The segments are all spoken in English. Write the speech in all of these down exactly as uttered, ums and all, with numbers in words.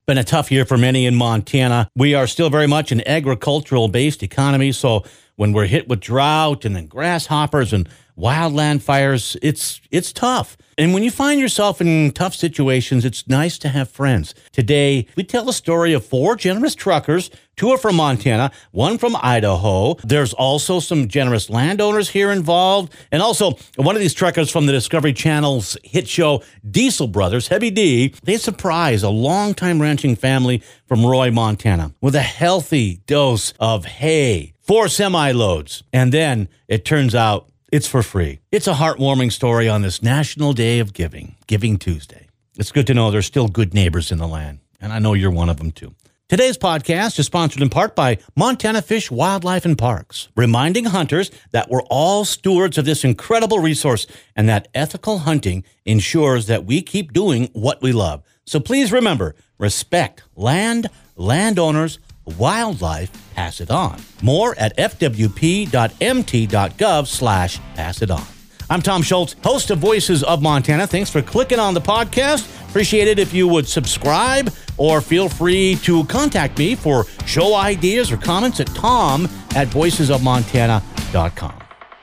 Been a tough year for many in Montana. We are still very much an agricultural-based economy, so when we're hit with drought and then grasshoppers and wildland fires, it's it's tough. And when you find yourself in tough situations, it's nice to have friends. Today, we tell the story of four generous truckers. Two are from Montana, one from Idaho. There's also some generous landowners here involved. And also, one of these truckers from the Discovery Channel's hit show, Diesel Brothers, Heavy D, they surprise a longtime ranching family from Roy, Montana, with a healthy dose of hay, four semi-loads. And then it turns out it's for free. It's a heartwarming story on this National Day of Giving, Giving Tuesday. It's good to know there's still good neighbors in the land, and I know you're one of them too. Today's podcast is sponsored in part by Montana Fish, Wildlife, and Parks, reminding hunters that we're all stewards of this incredible resource and that ethical hunting ensures that we keep doing what we love. So please remember, respect land, landowners, wildlife, pass it on. More at f w p dot m t dot gov slash pass it on. I'm Tom Schultz, host of Voices of Montana. Thanks for clicking on the podcast. Appreciate it if you would subscribe, or feel free to contact me for show ideas or comments at tom at voices of montana dot com.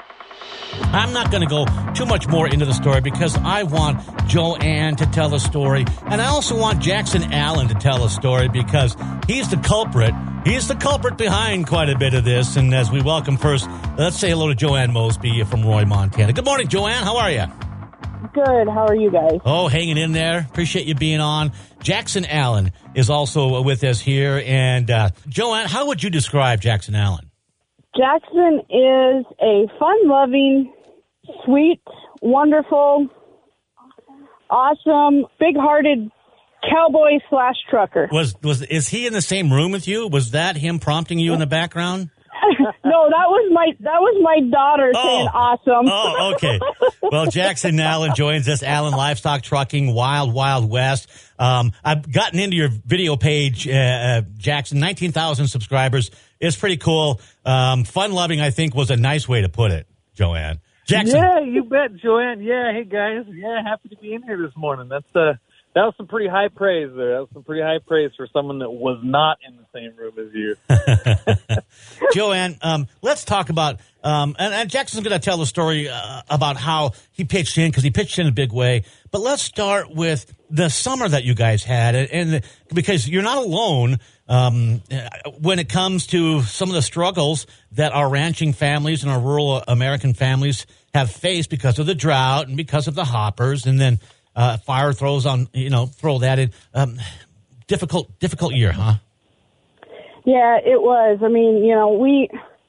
I'm not going to go too much more into the story because I want Joanne to tell a story, and I also want Jackson Allen to tell a story because he's the culprit. He's the culprit behind quite a bit of this. And as we welcome first, let's say hello to Joanne Mosby from Roy, Montana. Good morning, Joanne. How are you? Good. How are you guys? Oh, hanging in there. Appreciate you being on. Jackson Allen is also with us here. And uh, Joanne, how would you describe Jackson Allen? Jackson is a fun-loving, sweet, wonderful, awesome, big-hearted cowboy slash trucker. Was was is he in the same room with you? Was that him prompting you in the background? No, that was my that was my daughter oh. saying awesome. Oh, okay. Well, Jackson Allen joins us. Allen Livestock Trucking, Wild Wild West. Um, I've gotten into your video page, uh, uh, Jackson. nineteen thousand subscribers. It's pretty cool. Um, fun loving, I think, was a nice way to put it, Joanne. Jackson. Yeah, you bet, Joanne. Yeah, hey guys. Yeah, happy to be in here this morning. That's uh, that was some pretty high praise there. That was some pretty high praise for someone that was not in the same room as you. Joanne, um, let's talk about, um, and, and Jackson's going to tell the story uh, about how he pitched in, because he pitched in a big way. But let's start with the summer that you guys had, and, and the, because you're not alone um, when it comes to some of the struggles that our ranching families and our rural American families have faced because of the drought and because of the hoppers, and then uh, fire throws on, you know, throw that in. Um, difficult, difficult year, huh? Yeah, it was. I mean, you know, we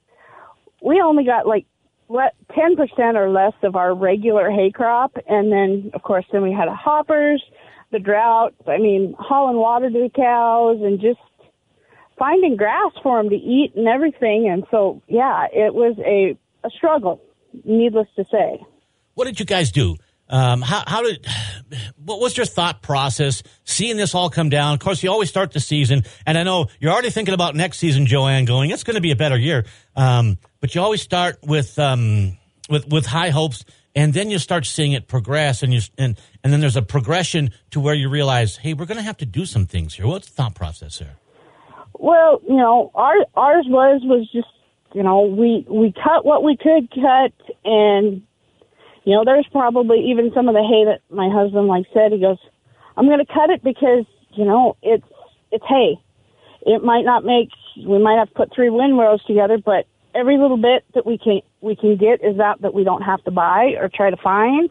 we only got like ten percent or less of our regular hay crop, and then, of course, then we had a hoppers, the drought. I mean, hauling water to the cows and just finding grass for them to eat and everything. And so, yeah, it was a, a struggle, needless to say. What did you guys do? Um, how, how did, what was your thought process seeing this all come down? Of course, you always start the season, and I know you're already thinking about next season, Joanne, going, it's going to be a better year. Um, but you always start with, um, with, with high hopes, and then you start seeing it progress, and you, and, and then there's a progression to where you realize, hey, we're going to have to do some things here. What's the thought process there? Well, you know, our, ours was, was just, you know, we, we cut what we could cut, and you know, there's probably even some of the hay that my husband, like, said, he goes, I'm going to cut it because, you know, it's it's hay. It might not make, we might have to put three windrows together, but every little bit that we can we can get is that that we don't have to buy or try to find.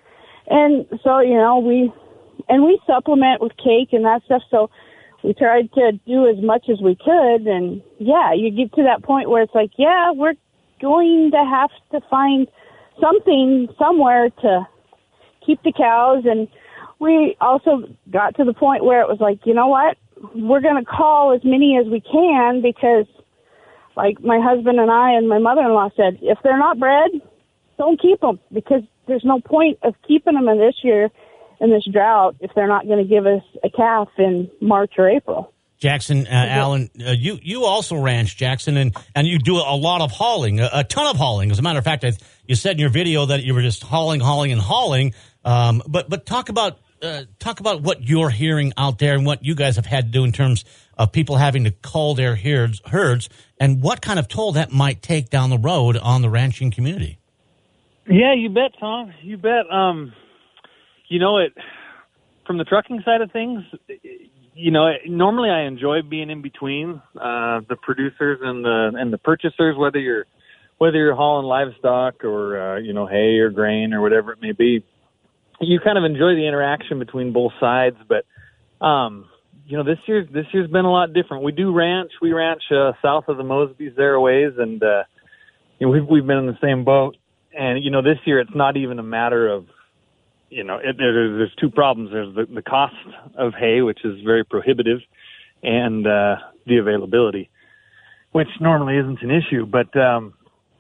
And so, you know, we, and we supplement with cake and that stuff, so we tried to do as much as we could. And, yeah, you get to that point where it's like, yeah, we're going to have to find something somewhere to keep the cows. And we also got to the point where it was like, you know what, we're going to call as many as we can, because like my husband and I and my mother-in-law said, if they're not bred, don't keep them, because there's no point of keeping them in this year in this drought if they're not going to give us a calf in March or April. Jackson, uh, Allen, uh, you you also ranch, Jackson, and, and you do a lot of hauling, a, a ton of hauling. As a matter of fact, I, you said in your video that you were just hauling, hauling, and hauling. Um, but but talk about uh, talk about what you're hearing out there and what you guys have had to do in terms of people having to cull their herds, herds and what kind of toll that might take down the road on the ranching community. Yeah, you bet, Tom. You bet. Um, you know, it from the trucking side of things, you know, normally I enjoy being in between uh, the producers and the and the purchasers, whether you're whether you're hauling livestock or uh, you know, hay or grain or whatever it may be. You kind of enjoy the interaction between both sides, but um, you know, this year's this year's been a lot different. We do ranch. We ranch uh, south of the Mosbys there a ways, and uh, you know, we've we've been in the same boat. And you know, this year it's not even a matter of, you know, it, there, there's two problems. There's the, the cost of hay, which is very prohibitive, and uh, the availability, which normally isn't an issue. But um,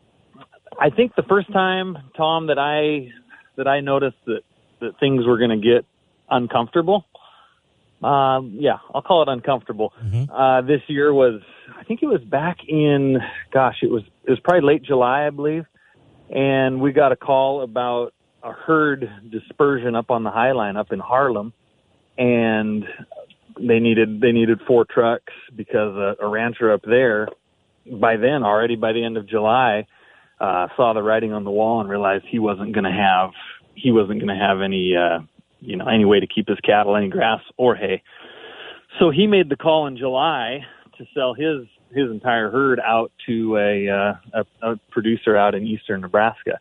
I think the first time, Tom, that I that I noticed that, that things were going to get uncomfortable, um, yeah, I'll call it uncomfortable. Mm-hmm. Uh, this year was, I think it was back in, gosh, it was it was probably late July, I believe, and we got a call about a herd dispersion up on the High Line up in Harlem, and they needed they needed four trucks because a, a rancher up there, by then already by the end of July, uh, saw the writing on the wall and realized he wasn't going to have he wasn't going to have any uh, you know any way to keep his cattle any grass or hay. So he made the call in July to sell his his entire herd out to a uh, a, a producer out in eastern Nebraska.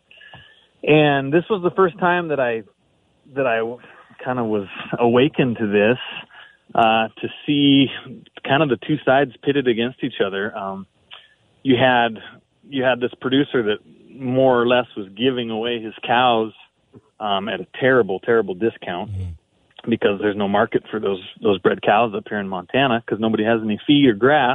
And this was the first time that I that I kind of was awakened to this, uh, to see kind of the two sides pitted against each other. Um, you had you had this producer that more or less was giving away his cows um, at a terrible, terrible discount mm-hmm. because there's no market for those those bred cows up here in Montana because nobody has any feed or grass.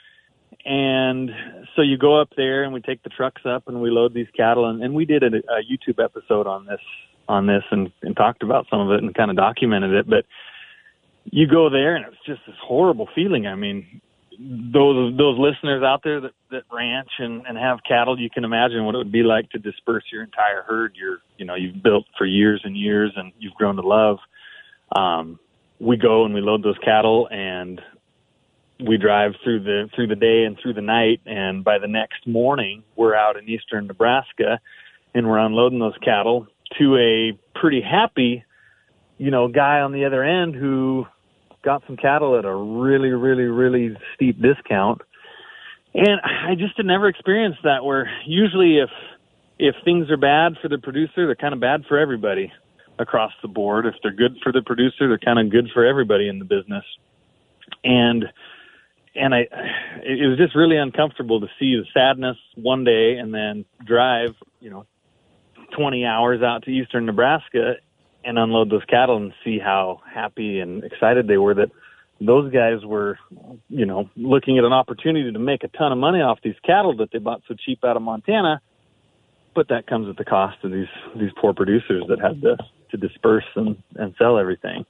And so you go up there and we take the trucks up and we load these cattle. And, and we did a, a YouTube episode on this, on this and, and talked about some of it and kind of documented it. But you go there and it's just this horrible feeling. I mean, those, those listeners out there that, that ranch and, and have cattle, you can imagine what it would be like to disperse your entire herd. You're, you know, you've built for years and years and you've grown to love. Um, we go and we load those cattle and we drive through the through the day and through the night, and by the next morning, we're out in eastern Nebraska, and we're unloading those cattle to a pretty happy, you know, guy on the other end who got some cattle at a really, really, really steep discount. And I just had never experienced that, where usually if if things are bad for the producer, they're kind of bad for everybody across the board. If they're good for the producer, they're kind of good for everybody in the business. And And I, it was just really uncomfortable to see the sadness one day and then drive, you know, twenty hours out to eastern Nebraska and unload those cattle and see how happy and excited they were that those guys were, you know, looking at an opportunity to make a ton of money off these cattle that they bought so cheap out of Montana. But that comes at the cost of these, these poor producers that had to, to disperse and, and sell everything.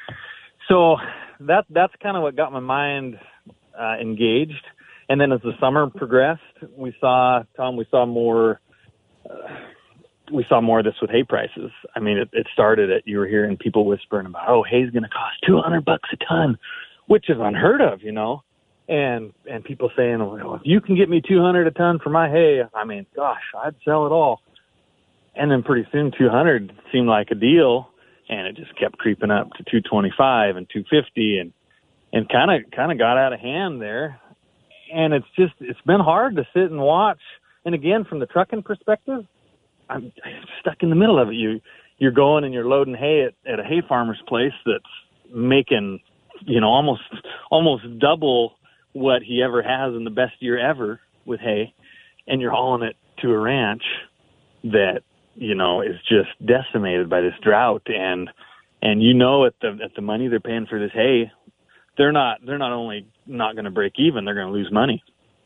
So that, that's kind of what got my mind Uh, engaged. And then as the summer progressed, we saw, Tom, we saw more, uh, we saw more of this with hay prices. I mean, it, it started at, you were hearing people whispering about, oh, hay's going to cost two hundred bucks a ton, which is unheard of, you know, and, and people saying, well, if you can get me two hundred a ton for my hay, I mean, gosh, I'd sell it all. And then pretty soon two hundred seemed like a deal, and it just kept creeping up to two twenty-five and two fifty and, and kind of kind of got out of hand there. And it's just, it's been hard to sit and watch. And again, from the trucking perspective, I'm stuck in the middle of it. You, you're going and you're loading hay at, at a hay farmer's place that's making, you know, almost almost double what he ever has in the best year ever with hay. And you're hauling it to a ranch that, you know, is just decimated by this drought. And and you know at the at the money they're paying for this hay, they're not they're not only not going to break even, they're going to lose money.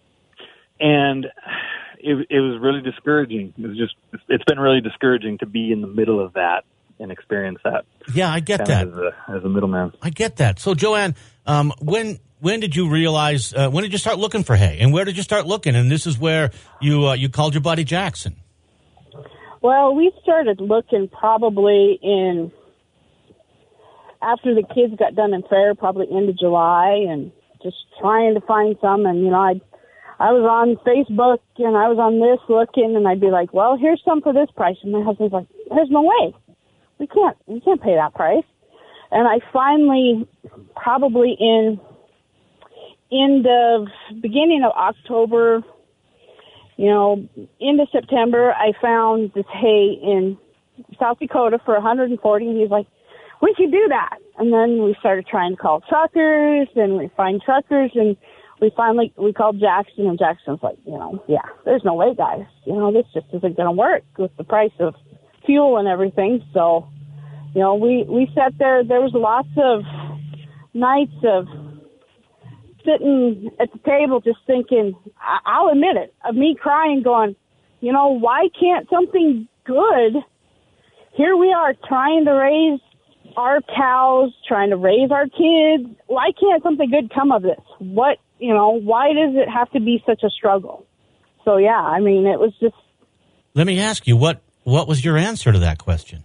And it, it was really discouraging. It was just it's been really discouraging to be in the middle of that and experience that. Yeah, I get that as a, as a middleman. I get that. So, Joanne, um, when when did you realize? Uh, when did you start looking for hay, and where did you start looking? And this is where you uh, you called your buddy Jackson. Well, we started looking probably in after the kids got done in fair, probably end of July, and just trying to find some. And, you know, I I was on Facebook, and I was on this looking, and I'd be like, well, here's some for this price. And my husband's like, there's no way. We can't, we can't pay that price. And I finally, probably in end of, beginning of October, you know, into September, I found this hay in South Dakota for one hundred forty, and he's like, we should do that. And then we started trying to call truckers, and we find truckers, and we finally, we called Jackson, and Jackson's like, you know, yeah, there's no way, guys. You know, this just isn't going to work with the price of fuel and everything. So, you know, we, we sat there. There was lots of nights of sitting at the table just thinking, I- I'll admit it, of me crying, going, you know, why can't something good, here we are trying to raise our cows, trying to raise our kids. Why can't something good come of this? What, you know, why does it have to be such a struggle? So, yeah, I mean, it was just. Let me ask you, what, what was your answer to that question?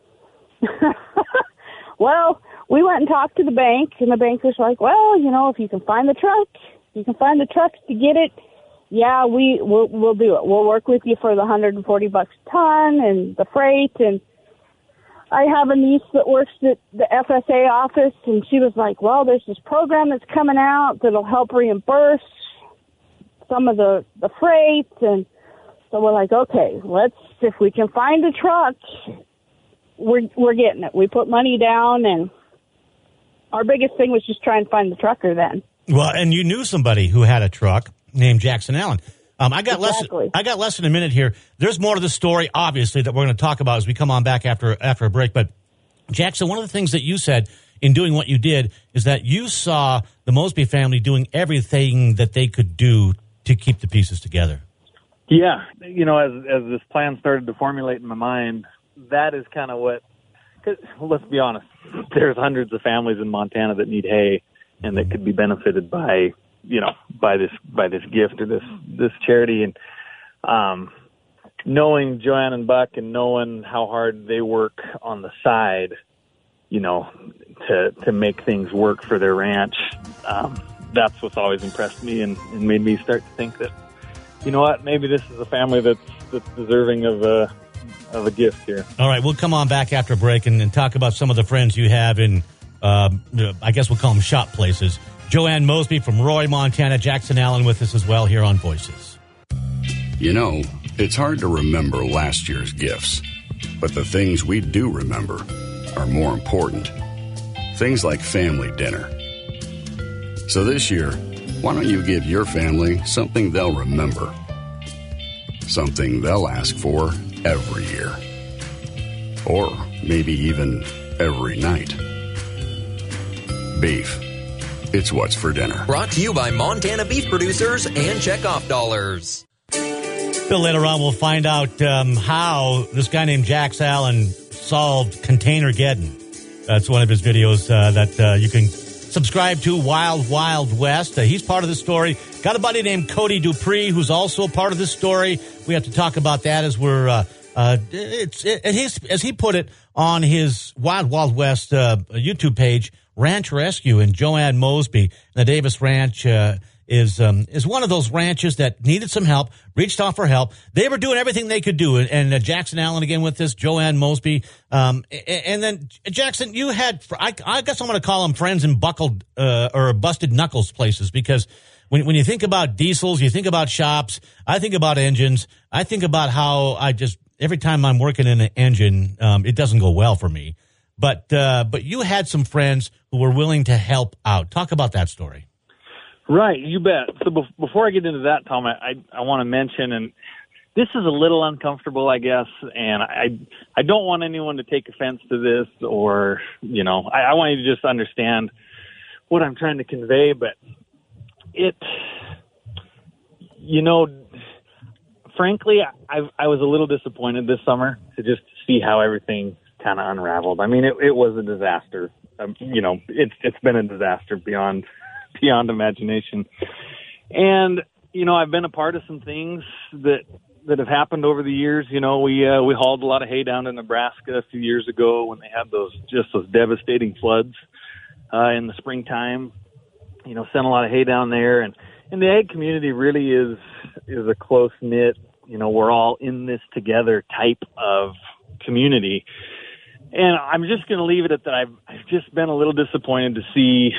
Well, we went and talked to the bank, and the bank was like, well, you know, if you can find the truck, if you can find the trucks to get it, yeah, we, we'll, we'll do it. We'll work with you for the one hundred forty bucks a ton and the freight. And I have a niece that works at the F S A office, and she was like, well, there's this program that's coming out that'll help reimburse some of the, the freight. And so we're like, okay, let's, if we can find a truck, we're, we're getting it. We put money down, and our biggest thing was just trying to find the trucker then. Well, and you knew somebody who had a truck named Jackson Allen. Um, I got Exactly. less. I got less than a minute here. There's more to the story, obviously, that we're going to talk about as we come on back after after a break. But Jackson, one of the things that you said in doing what you did is that you saw the Mosby family doing everything that they could do to keep the pieces together. Yeah, you know, as as this plan started to formulate in my mind, that is kind of what. Cause, let's be honest, there's hundreds of families in Montana that need hay and that could be benefited by. you know, by this, by this gift or this, this charity. And, um, knowing Joanne and Buck and knowing how hard they work on the side, you know, to, to make things work for their ranch. Um, that's what's always impressed me and, and made me start to think that, you know what, maybe this is a family that's, that's deserving of a, of a gift here. All right. We'll come on back after a break and, and talk about some of the friends you have in, um, I guess we'll call them shop places. Joanne Mosby from Roy, Montana. Jackson Allen with us as well here on Voices. You know, it's hard to remember last year's gifts, but the things we do remember are more important. Things like family dinner. So this year, why don't you give your family something they'll remember? Something they'll ask for every year. Or maybe even every night. Beef. It's what's for dinner. Brought to you by Montana beef producers and checkoff dollars. Bill, later on we'll find out um, how this guy named Jax Allen solved Containergeddon. That's one of his videos uh, that uh, you can subscribe to, Wild Wild West. Uh, he's part of the story. Got a buddy named Cody Dupree who's also a part of the story. We have to talk about that as we're, uh, uh, it's it, his, as he put it on his Wild Wild West uh, YouTube page, Ranch Rescue. And Joanne Mosby, the Davis Ranch, uh, is um, is one of those ranches that needed some help, reached out for help. They were doing everything they could do. And uh, Jackson Allen again with this, Joanne Mosby. Um, and then, Jackson, you had, I, I guess I'm going to call them friends in buckled uh, or busted knuckles places, because when when you think about diesels, you think about shops. I think about engines. I think about how I just, every time I'm working in an engine, um, it doesn't go well for me. But uh, but you had some friends who were willing to help out. Talk about that story. Right, you bet. So be- before I get into that, Tom, I, I, I want to mention, and this is a little uncomfortable, I guess, and I I don't want anyone to take offense to this, or, you know, I, I want you to just understand what I'm trying to convey, but it, you know, frankly, I, I was a little disappointed this summer to just see how everything kind of unraveled. I mean, it, it was a disaster. Um, you know, it's it's been a disaster beyond beyond imagination. And, you know, I've been a part of some things that that have happened over the years. You know, we uh, we hauled a lot of hay down to Nebraska a few years ago when they had those just those devastating floods uh, in the springtime. You know, sent a lot of hay down there, and, and the ag community really is is a close knit. You know, we're all in this together type of community. And I'm just going to leave it at that. I've, I've just been a little disappointed to see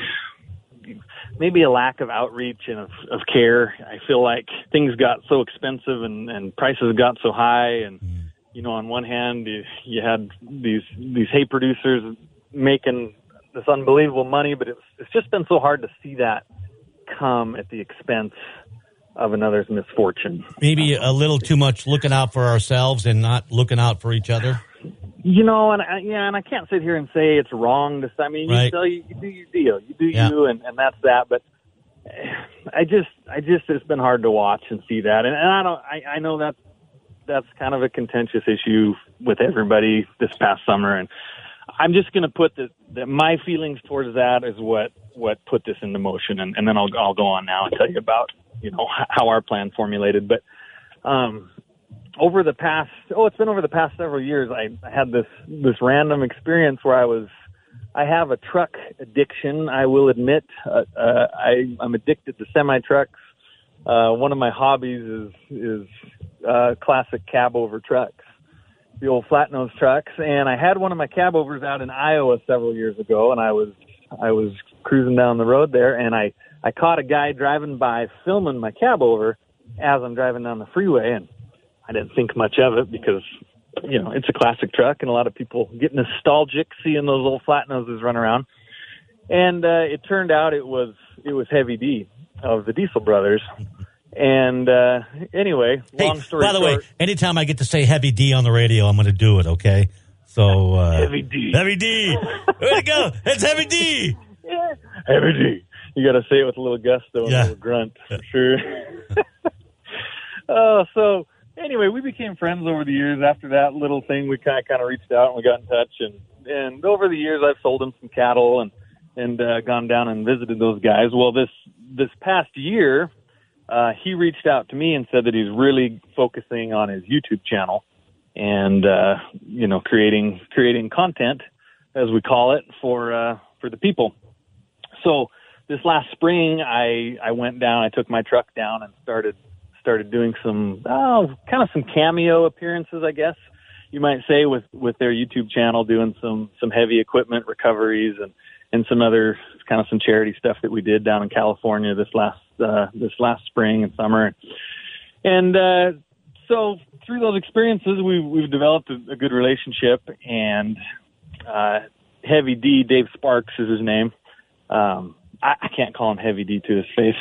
maybe a lack of outreach and of, of care. I feel like things got so expensive and, and prices got so high. And, you know, on one hand, you, you had these these hay producers making this unbelievable money, but it's, it's just been so hard to see that come at the expense of another's misfortune. Maybe a little too much looking out for ourselves and not looking out for each other. You know, and I, yeah, and I can't sit here and say it's wrong to. I mean, you, Right. tell you, you do your deal, you do Yeah. you, and, and that's that. But I just, I just, it's been hard to watch and see that, and, and I don't, I, I know that that's kind of a contentious issue with everybody this past summer, and I'm just going to put that, that my feelings towards that is what, what put this into motion, and, and then I'll, I'll go on now and tell you about, you know, how our plan formulated. But um, over the past, oh, it's been over the past several years, I, I had this, this random experience where I was, I have a truck addiction, I will admit. Uh, uh, I, I'm addicted to semi-trucks. Uh, one of my hobbies is, is uh, classic cab-over trucks, the old flat-nose trucks. And I had one of my cab-overs out in Iowa several years ago, and I was I was cruising down the road there, and I, I caught a guy driving by filming my cab-over as I'm driving down the freeway, and I didn't think much of it because, you know, it's a classic truck, and a lot of people get nostalgic seeing those old flat noses run around. And uh, it turned out it was it was Heavy D of the Diesel Brothers. And uh, anyway, Hey, long story by the short, way, anytime I get to say Heavy D on the radio, I'm going to do it, okay? So, uh, Heavy D. Heavy D. Way to go. It's Heavy D. Yeah. Heavy D. You got to say it with a little gusto and Yeah. a little grunt, for sure. Oh, so anyway, we became friends over the years. After that little thing, we kind of kind of reached out and we got in touch. And, and over the years, I've sold him some cattle and and uh, gone down and visited those guys. Well, this this past year, uh, he reached out to me and said that he's really focusing on his YouTube channel and uh, you know creating creating content, as we call it, for uh, for the people. So this last spring, I I went down. I took my truck down and started. started doing some, oh, kind of some cameo appearances, I guess you might say, with, with their YouTube channel, doing some, some heavy equipment recoveries and, and some other kind of some charity stuff that we did down in California this last, uh, this last spring and summer. And, uh, so through those experiences, we've, we've developed a, a good relationship, and, uh, Heavy D, Dave Sparks is his name. Um, I, I can't call him Heavy D to his face.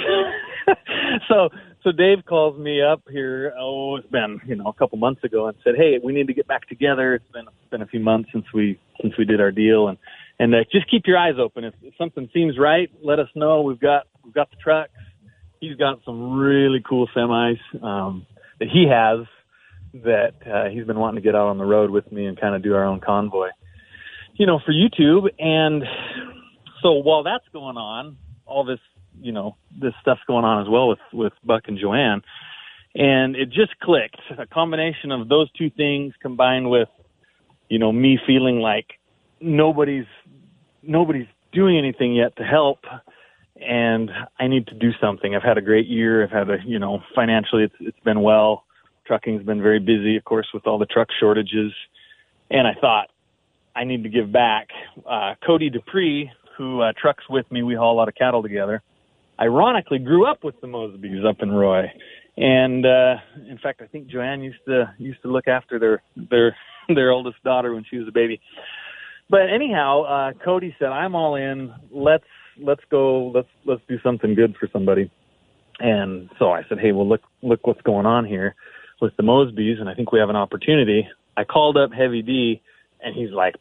so, So Dave calls me up here, oh, it's been, you know, a couple months ago, and said, hey, we need to get back together. It's been it's been a few months since we since we did our deal, and and uh, just keep your eyes open. If, if something seems right, let us know. We've got we've got the trucks. He's got some really cool semis um, that he has that uh, he's been wanting to get out on the road with me and kind of do our own convoy, you know, for YouTube. And so while that's going on, all this, you know, this stuff's going on as well with, with Buck and Joanne. And it just clicked. A combination of those two things combined with, you know, me feeling like nobody's, nobody's doing anything yet to help. And I need to do something. I've had a great year. I've had a, you know, financially it's, it's been well. Trucking's been very busy, of course, with all the truck shortages. And I thought I need to give back. Uh, Cody Dupree, who uh, trucks with me, we haul a lot of cattle together, ironically grew up with the Mosbys up in Roy. And, uh, in fact, I think Joanne used to, used to look after their, their, their oldest daughter when she was a baby. But anyhow, uh, Cody said, I'm all in. Let's, let's go. Let's, let's do something good for somebody. And so I said, hey, well, look, look what's going on here with the Mosbys. And I think we have an opportunity. I called up Heavy D, and he's like,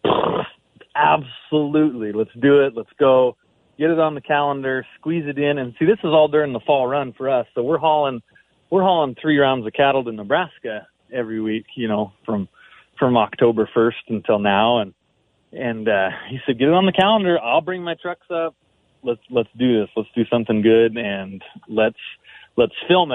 absolutely. Let's do it. Let's go. Get it on the calendar, squeeze it in. And see, this is all during the fall run for us. So we're hauling, we're hauling three rounds of cattle to Nebraska every week, you know, from, from October first until now. And, and, uh, he said, get it on the calendar. I'll bring my trucks up. Let's, let's do this. Let's do something good, and let's, let's film it.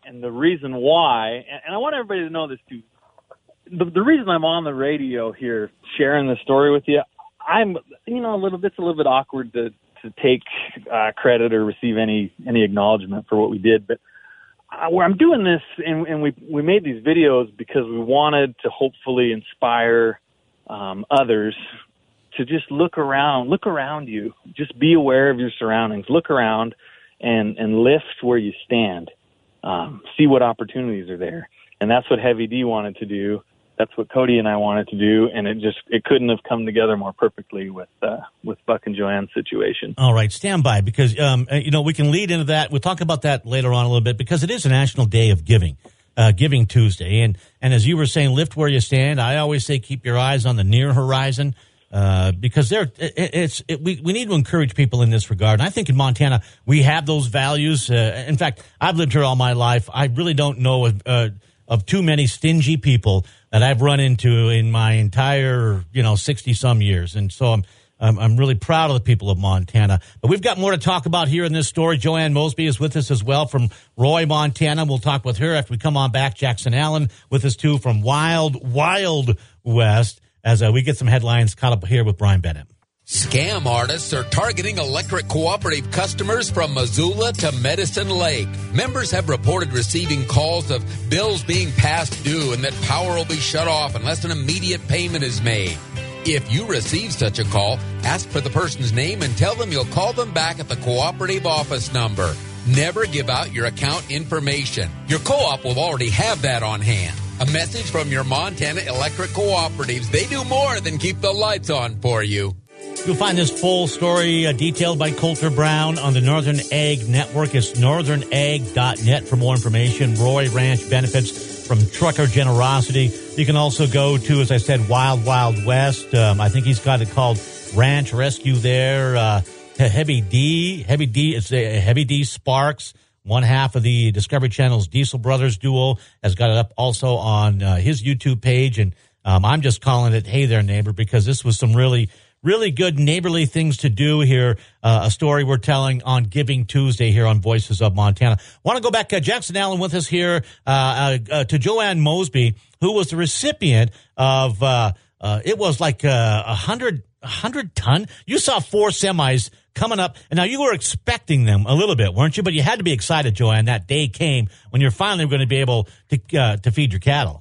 and the reason why, and, and I want everybody to know this too. The, the reason I'm on the radio here sharing this story with you, I'm, you know, a little bit, it's a little bit awkward to, to take uh, credit or receive any, any acknowledgement for what we did. But uh, where I'm doing this, and, and we, we made these videos because we wanted to hopefully inspire um, others to just look around, look around you, just be aware of your surroundings, look around and, and lift where you stand, um, see what opportunities are there. And that's what Heavy D wanted to do. That's what Cody and I wanted to do, and it just it couldn't have come together more perfectly with uh, with Buck and Joanne's situation. All right, stand by, because um, you know we can lead into that. We'll talk about that later on a little bit, because it is a National Day of Giving, uh, Giving Tuesday, and and as you were saying, lift where you stand. I always say keep your eyes on the near horizon, uh, because there it, it's it, we we need to encourage people in this regard. And I think in Montana we have those values. Uh, in fact, I've lived here all my life. I really don't know of, uh, of too many stingy people that I've run into in my entire, you know, sixty some years. And so I'm, I'm, I'm really proud of the people of Montana. But we've got more to talk about here in this story. Joanne Mosby is with us as well from Roy, Montana. We'll talk with her after we come on back. Jackson Allen with us too from Wild, Wild West, as uh, we get some headlines caught up here with Brian Bennett. Scam artists are targeting electric cooperative customers from Missoula to Medicine Lake. Members have reported receiving calls of bills being past due and that power will be shut off unless an immediate payment is made. If you receive such a call, ask for the person's name and tell them you'll call them back at the cooperative office number. Never give out your account information. Your co-op will already have that on hand. A message from your Montana Electric Cooperatives. They do more than keep the lights on for you. You'll find this full story uh, detailed by Coulter Brown on the Northern Ag Network. It's northern ag dot net for more information. Roy Ranch benefits from trucker generosity. You can also go to, as I said, Wild Wild West. Um, I think he's got it called Ranch Rescue there. Uh, Heavy D, Heavy D, it's a Heavy D Sparks. One half of the Discovery Channel's Diesel Brothers duo has got it up also on uh, his YouTube page. And um, I'm just calling it Hey There Neighbor, because this was some really Really good neighborly things to do here. Uh, a story we're telling on Giving Tuesday here on Voices of Montana. Want to go back, uh, Jackson Allen with us here, uh, uh, uh, to Joanne Mosby, who was the recipient of, uh, uh, it was like uh, a hundred, a hundred ton. You saw four semis coming up, and now you were expecting them a little bit, weren't you? But you had to be excited, Joanne. That day came when you're finally going to be able to, uh, to feed your cattle.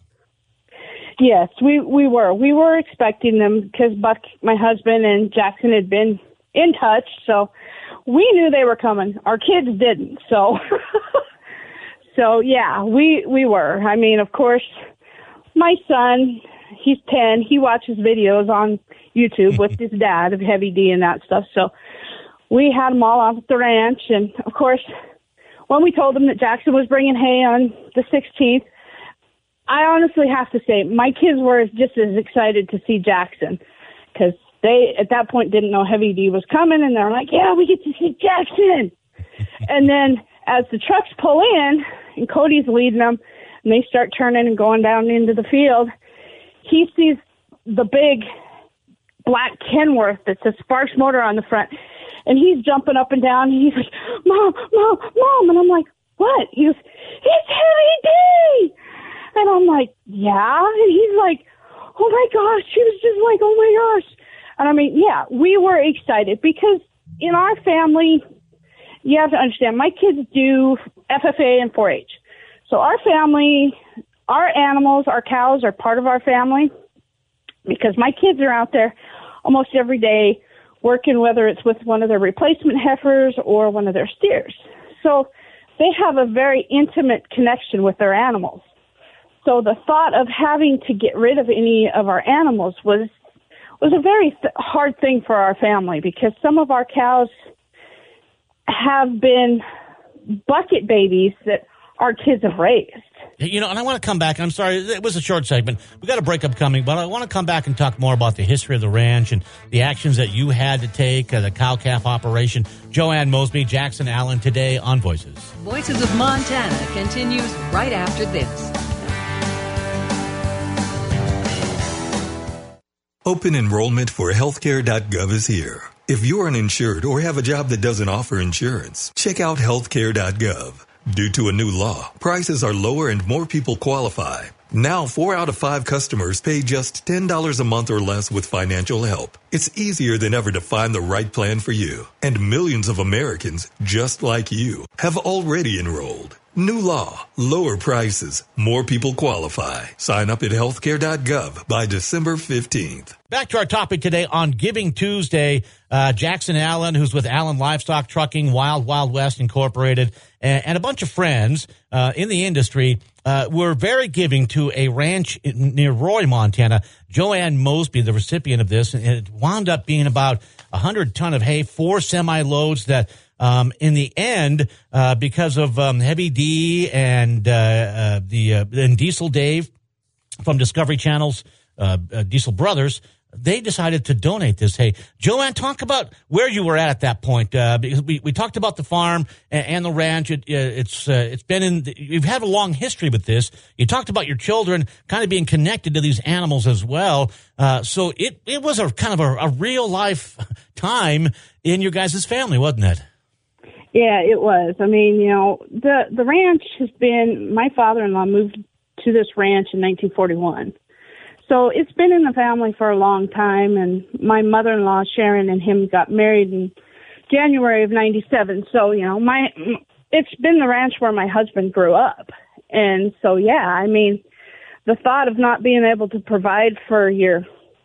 Yes, we, we were. We were expecting them because Buck, my husband, and Jackson had been in touch, so we knew they were coming. Our kids didn't, so so yeah, we we were. I mean, of course, my son, he's ten. He watches videos on YouTube with his dad of Heavy D and that stuff. So we had them all off at the ranch, and of course, when we told them that Jackson was bringing hay on the sixteenth. I honestly have to say, my kids were just as excited to see Jackson because they, at that point, didn't know Heavy D was coming, and they're like, yeah, we get to see Jackson. And then as the trucks pull in, and Cody's leading them, and they start turning and going down into the field, he sees the big black Kenworth that says Sparks Motor on the front, and he's jumping up and down, and he's like, Mom, Mom, Mom, and I'm like, what? He goes, it's Heavy D! And I'm like, yeah. And he's like, oh, my gosh. She was just like, oh, my gosh. And I mean, yeah, we were excited because in our family, you have to understand, my kids do F F A and four H. So our family, our animals, our cows are part of our family because my kids are out there almost every day working, whether it's with one of their replacement heifers or one of their steers. So they have a very intimate connection with their animals. So the thought of having to get rid of any of our animals was was a very th- hard thing for our family because some of our cows have been bucket babies that our kids have raised. You know, and I want to come back, and I'm sorry, it was a short segment. We got a breakup coming, but I want to come back and talk more about the history of the ranch and the actions that you had to take, uh, the cow-calf operation. Joanne Mosby, Jackson Allen, today on Voices. Voices of Montana continues right after this. Open enrollment for healthcare dot gov is here. If you're uninsured or have a job that doesn't offer insurance, check out healthcare dot gov. Due to a new law, prices are lower and more people qualify. Now, four out of five customers pay just ten dollars a month or less with financial help. It's easier than ever to find the right plan for you. And millions of Americans, just like you, have already enrolled. New law, lower prices, more people qualify. Sign up at healthcare dot gov by December fifteenth. Back to our topic today on Giving Tuesday. Uh, Jackson Allen, who's with Allen Livestock Trucking, Wild Wild West Incorporated, and, and a bunch of friends uh, in the industry, uh, were very giving to a ranch in, near Roy, Montana. Joanne Mosby, the recipient of this, and it wound up being about one hundred ton of hay, four semi-loads that Um, in the end, uh, because of um, Heavy D and uh, uh, the uh, and Diesel Dave from Discovery Channel's uh, uh, Diesel Brothers, they decided to donate this hay. Joanne, talk about where you were at at that point, uh, because we, we talked about the farm and, and the ranch. It, uh, it's uh, it's been in. You've had a long history with this. You talked about your children kind of being connected to these animals as well. Uh, so it it was a kind of a, a real life time in your guys' family, wasn't it? Yeah, it was. I mean, you know, the the ranch has been, my father-in-law moved to this ranch in nineteen forty-one. So it's been in the family for a long time, and my mother-in-law, Sharon, and him got married in January of ninety-seven. So, you know, my it's been the ranch where my husband grew up. And so, yeah, I mean, the thought of not being able to provide for your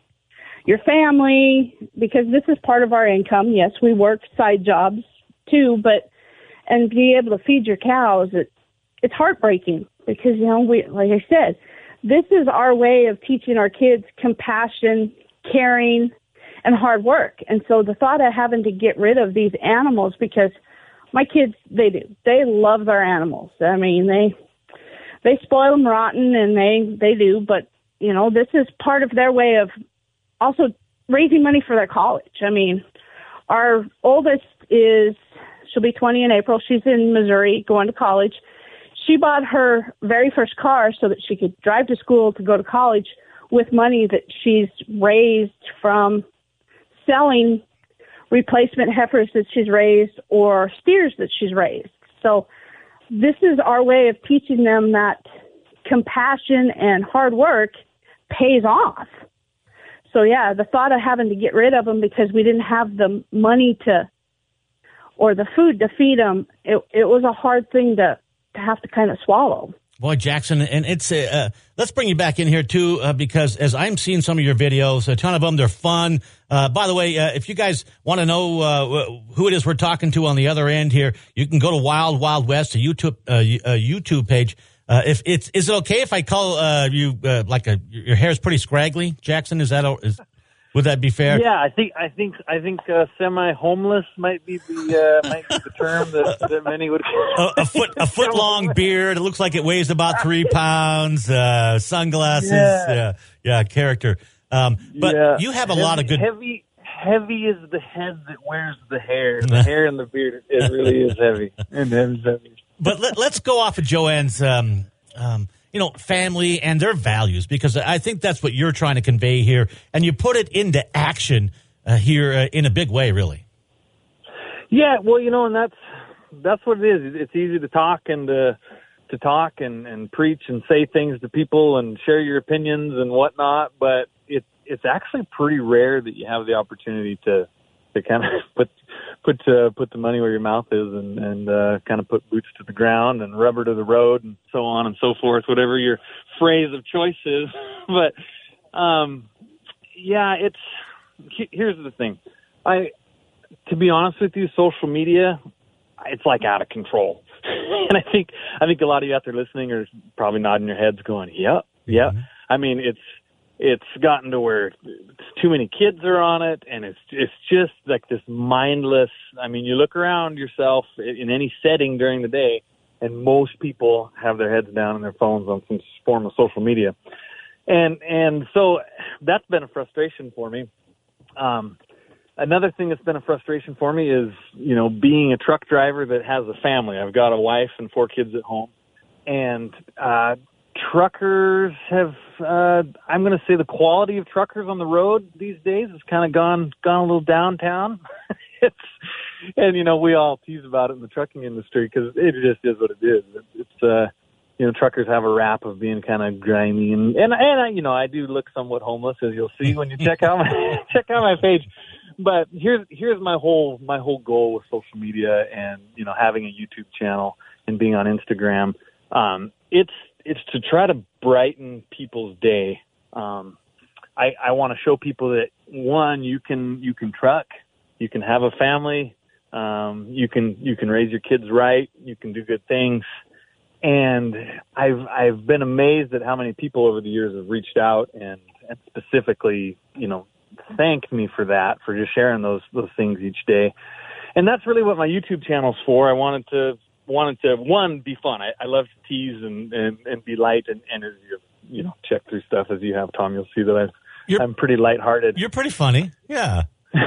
your family, because this is part of our income. Yes, we work side jobs too, but and be able to feed your cows, it it's heartbreaking because, you know, we like I said, this is our way of teaching our kids compassion, caring, and hard work. And so the thought of having to get rid of these animals, because my kids, they do, they love their animals. I mean, they they spoil them rotten, and they they do, but you know, this is part of their way of also raising money for their college. I mean, our oldest is, she'll be twenty in April. She's in Missouri going to college. She bought her very first car so that she could drive to school to go to college with money that she's raised from selling replacement heifers that she's raised or steers that she's raised. So this is our way of teaching them that compassion and hard work pays off. So, yeah, the thought of having to get rid of them because we didn't have the money to, or the food to feed them, it, it was a hard thing to, to have to kind of swallow. Boy, Jackson, and it's uh, let's bring you back in here, too, uh, because as I'm seeing some of your videos, a ton of them, they're fun. Uh, by the way, uh, if you guys want to know uh, who it is we're talking to on the other end here, you can go to Wild Wild West, a YouTube, uh, a YouTube page. Uh, if it's, is it okay if I call uh, you uh, like a your hair is pretty scraggly, Jackson? Is that is would that be fair? Yeah, I think I think I think uh, semi-homeless might be the uh, might be the term that, that many would. a, a foot a foot long beard. It looks like it weighs about three pounds. Uh, sunglasses. Yeah, yeah, yeah character. Um, but yeah. you have a heavy, lot of good. Heavy, heavy is the head that wears the hair. The hair and the beard. It really is heavy, and heavy. heavy. But let, let's go off of Joanne's, um, um, you know, family and their values, because I think that's what you're trying to convey here, and you put it into action uh, here uh, in a big way, really. Yeah, well, you know, and that's that's what it is. It's easy to talk and to to talk and, and preach and say things to people and share your opinions and whatnot, but it it's actually pretty rare that you have the opportunity to to kind of put put uh, put the money where your mouth is and and uh, kind of put boots to the ground and rubber to the road and so on and so forth, whatever your phrase of choice is. But um, yeah, it's here's the thing. I to be honest with you, social media, it's like out of control, and I think I think a lot of you out there listening are probably nodding your heads, going, "Yep, yep." Mm-hmm. I mean, it's. It's gotten to where too many kids are on it, and it's it's just like this mindless. I mean, you look around yourself in any setting during the day, and most people have their heads down on their phones on some form of social media, and and so that's been a frustration for me. Um, another thing that's been a frustration for me is, you know, being a truck driver that has a family. I've got a wife and four kids at home, and uh, truckers have, uh, I'm going to say the quality of truckers on the road these days has kind of gone, gone a little downtown. it's, and you know, we all tease about it in the trucking industry because it just is what it is. It, it's uh, you know, truckers have a rap of being kind of grimy, and and and I, you know, I do look somewhat homeless, as you'll see when you check out my check out my page. But here's here's my whole my whole goal with social media, and you know, having a YouTube channel and being on Instagram. Um, it's it's to try to brighten people's day. Um, I, I want to show people that, one, you can you can truck, you can have a family, um, you can you can raise your kids right, you can do good things, and I've I've been amazed at how many people over the years have reached out and, and specifically, you know, thanked me for that, for just sharing those those things each day, and that's really what my YouTube channel's for. I wanted to. wanted to, one, be fun. I, I love to tease and, and, and be light. And, and as you, you know, check through stuff as you have, Tom, you'll see that I've, you're, I'm pretty lighthearted. You're pretty funny. Yeah.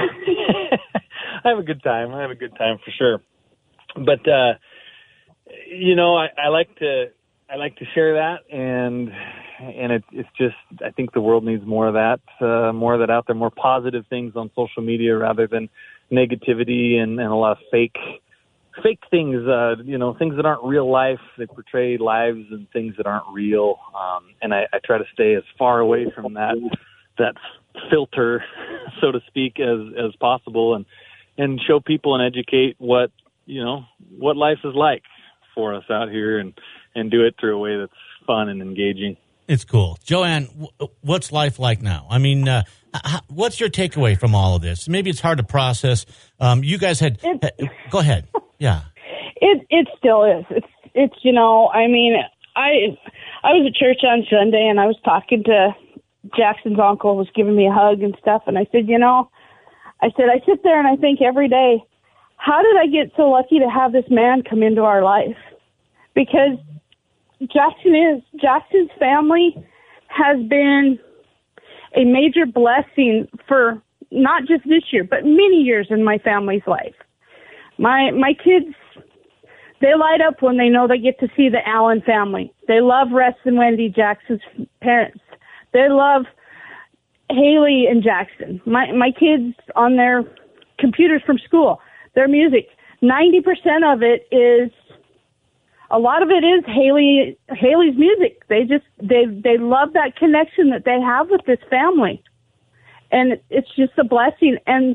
I have a good time. I have a good time for sure. But, uh, you know, I, I like to, I like to share that. And, and it, it's just, I think the world needs more of that, uh, more of that out there, more positive things on social media rather than negativity and, and a lot of fake fake things, uh, you know, things that aren't real life. They portray lives and things that aren't real. Um, and I, I try to stay as far away from that, that filter, so to speak, as, as possible, and, and show people and educate what, you know, what life is like for us out here, and, and do it through a way that's fun and engaging. It's cool. Joanne, what's life like now? I mean, uh, what's your takeaway from all of this? Maybe it's hard to process. Um, you guys had, uh, go ahead. Yeah. It it still is. It's it's you know, I mean, I I was at church on Sunday and I was talking to Jackson's uncle, was giving me a hug and stuff, and I said, you know, I said I sit there and I think every day, how did I get so lucky to have this man come into our life? Because Jackson is Jackson's family has been a major blessing for not just this year, but many years in my family's life. My my kids, they light up when they know they get to see the Allen family. They love Russ and Wendy, Jackson's parents. They love Haley and Jackson. My my kids on their computers from school, their music, ninety percent of it is, a lot of it is Haley Haley's music. They just they they love that connection that they have with this family, and it's just a blessing. And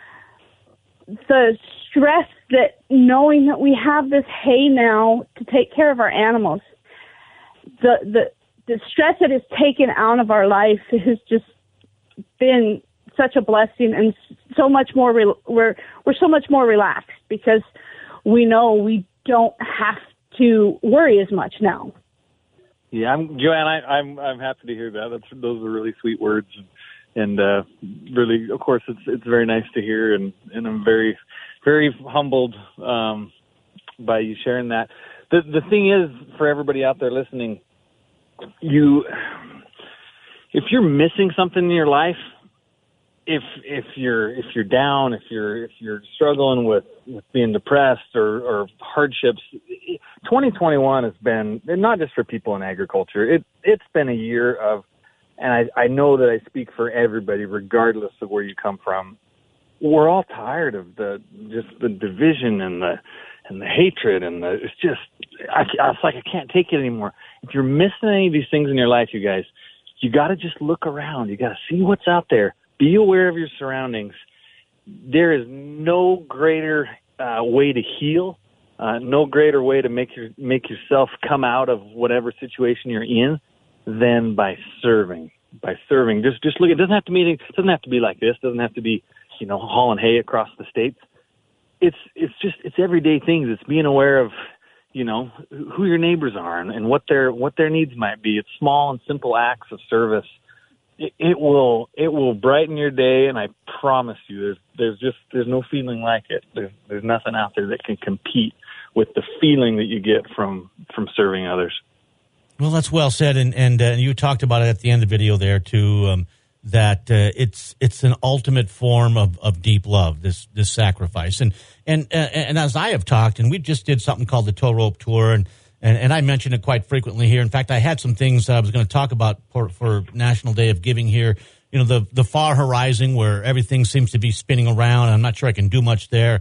the stress that knowing that we have this hay now to take care of our animals, the the the stress that is taken out of our life has just been such a blessing, and so much more re- we're we're so much more relaxed because we know we don't have to worry as much now. Yeah, I'm, Joanne, I, I'm I'm happy to hear that. That's, those are really sweet words, and, and uh, really, of course, it's it's very nice to hear, and, and I'm very very humbled um, by you sharing that. The the thing is, for everybody out there listening, you if you're missing something in your life, if if you're if you're down, if you're if you're struggling with, with being depressed or, or hardships, twenty twenty-one has been, not just for people in agriculture, it it's been a year of, and I, I know that I speak for everybody, regardless of where you come from. We're all tired of the just the division and the and the hatred and the it's just I, I it's like I can't take it anymore. If you're missing any of these things in your life, you guys, you got to just look around. You got to see what's out there. Be aware of your surroundings. There is no greater uh, way to heal, uh, no greater way to make your make yourself come out of whatever situation you're in than by serving. By serving, just just look. It doesn't have to be. It doesn't have to be like this. It doesn't have to be, you know, hauling hay across the states. It's it's just it's everyday things. It's being aware of, you know, who your neighbors are and, and what their what their needs might be. It's small and simple acts of service. It, it will it will brighten your day, and I promise you, there's there's just there's no feeling like it. There's there's nothing out there that can compete with the feeling that you get from from serving others. Well, that's well said, and and, uh, you talked about it at the end of the video there too. Um, that uh, it's it's an ultimate form of, of deep love, this this sacrifice, and and uh, and as I have talked, and we just did something called the Tow Rope Tour, and. And, and I mention it quite frequently here. In fact, I had some things I was going to talk about for, for National Day of Giving here. You know, the, the far horizon where everything seems to be spinning around. I'm not sure I can do much there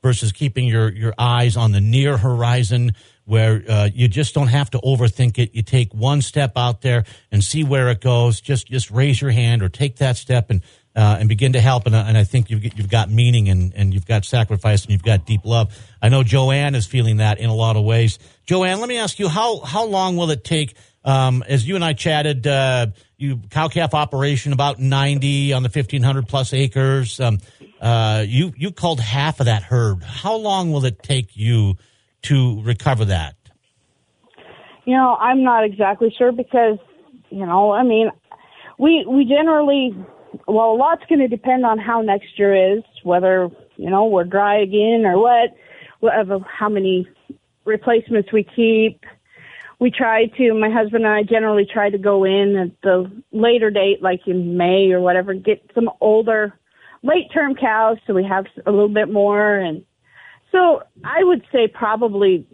versus keeping your, your eyes on the near horizon where uh, you just don't have to overthink it. You take one step out there and see where it goes. Just just raise your hand or take that step and uh, and begin to help. And, uh, and I think you've, you've got meaning and, and you've got sacrifice and you've got deep love. I know Joanne is feeling that in a lot of ways. Joanne, let me ask you, how, how long will it take, um, as you and I chatted, uh, you cow-calf operation about ninety on the fifteen hundred plus acres. Um, uh, you, you culled half of that herd. How long will it take you to recover that? You know, I'm not exactly sure because, you know, I mean, we we generally, well, a lot's going to depend on how next year is, whether, you know, we're dry again or what, whatever, how many replacements we keep. We try to, my husband and I generally try to go in at the later date, like in May or whatever, get some older, late-term cows so we have a little bit more. And so I would say probably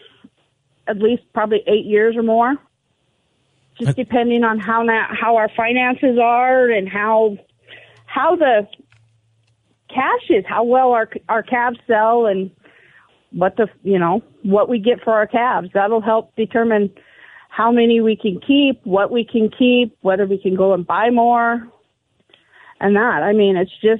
at least probably eight years or more, just depending on how na- how our finances are and how how the cash is, how well our our calves sell, and what the you know what we get for our calves. That'll help determine how many we can keep, what we can keep, whether we can go and buy more, and that. I mean, it's just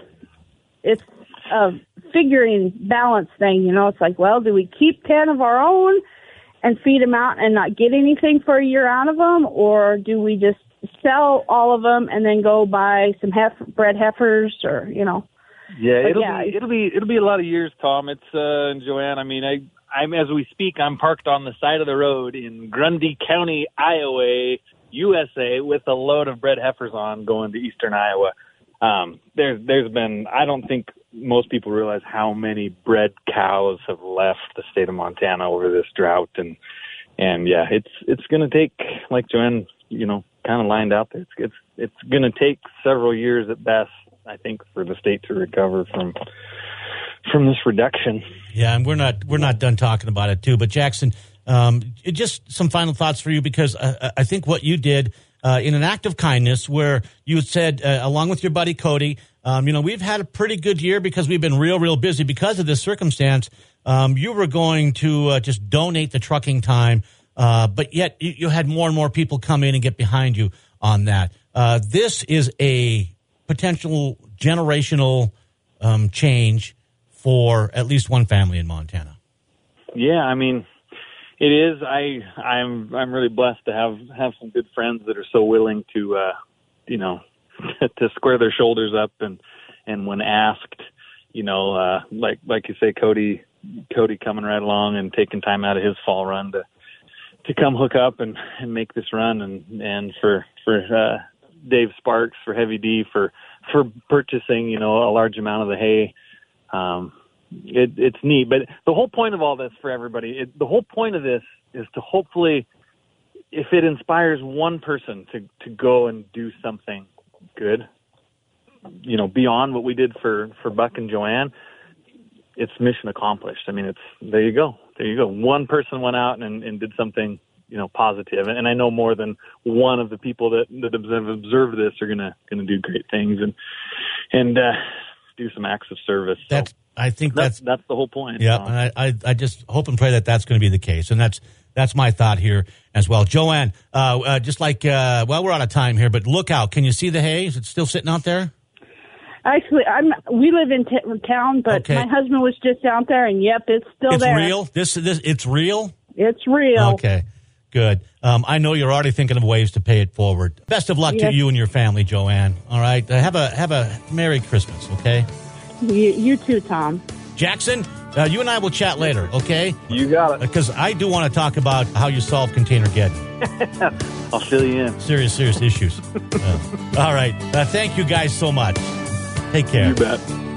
it's a figuring balance thing. You know, it's like, well, do we keep ten of our own and feed them out and not get anything for a year out of them, or do we just sell all of them and then go buy some hef- bred heifers, or you know? Yeah, but it'll yeah. be it'll be it'll be a lot of years, Tom. It's uh, and Joanne. I mean, I I'm as we speak, I'm parked on the side of the road in Grundy County, Iowa, U S A, with a load of bred heifers on going to eastern Iowa. Um, there's there's been I don't think most people realize how many bred cows have left the state of Montana over this drought, and and yeah, it's it's going to take, like Joanne, you know, kind of lined out there. It's it's it's going to take several years at best, I think, for the state to recover from from this reduction. Yeah, and we're not we're not done talking about it too. But Jackson, um, just some final thoughts for you, because I, I think what you did uh, in an act of kindness, where you said, uh, along with your buddy Cody, um, you know, we've had a pretty good year because we've been real, real busy because of this circumstance. Um, you were going to uh, just donate the trucking time, uh, but yet you, you had more and more people come in and get behind you on that. Uh, this is a potential generational um, change for at least one family in Montana. Yeah, I mean, it is. I I'm I'm really blessed to have have some good friends that are so willing to, uh, you know, to square their shoulders up and and when asked, you know, uh, like like you say, Cody Cody coming right along and taking time out of his fall run to to come hook up and, and make this run, and and for for uh, Dave Sparks, for Heavy D, for for purchasing, you know, a large amount of the hay. Um, it, it's neat, but the whole point of all this for everybody, it, the whole point of this is to hopefully, if it inspires one person to, to go and do something good, you know, beyond what we did for, for Buck and Joanne, it's mission accomplished. I mean, it's, there you go. There you go. One person went out and, and did something, you know, positive. And I know more than one of the people that, that have observed this are going to, going to do great things and, and, uh, do some acts of service. So that's, I think that's, that's, that's the whole point. Yeah. Um, And I, I, I just hope and pray that that's going to be the case. And that's, that's my thought here as well. Joanne, uh, uh, just like, uh, well, we're out of time here, but look out. Can you see the hay? Is it still sitting out there? Actually, I'm. We live in t- town, but Okay. my husband was just out there, and yep, it's still It's there. real? This, this, it's real? It's real. Okay. Good. Um, I know you're already thinking of ways to pay it forward. Best of luck Yes. to you and your family, Joanne. All right. Uh, have a, have a Merry Christmas. Okay. You, you too, Tom. Jackson, uh, you and I will chat later, okay? You got it. Because I do want to talk about how you solve Container Geddon. I'll fill you in. Serious, serious issues. Uh, all right. Uh, thank you guys so much. Take care. You bet.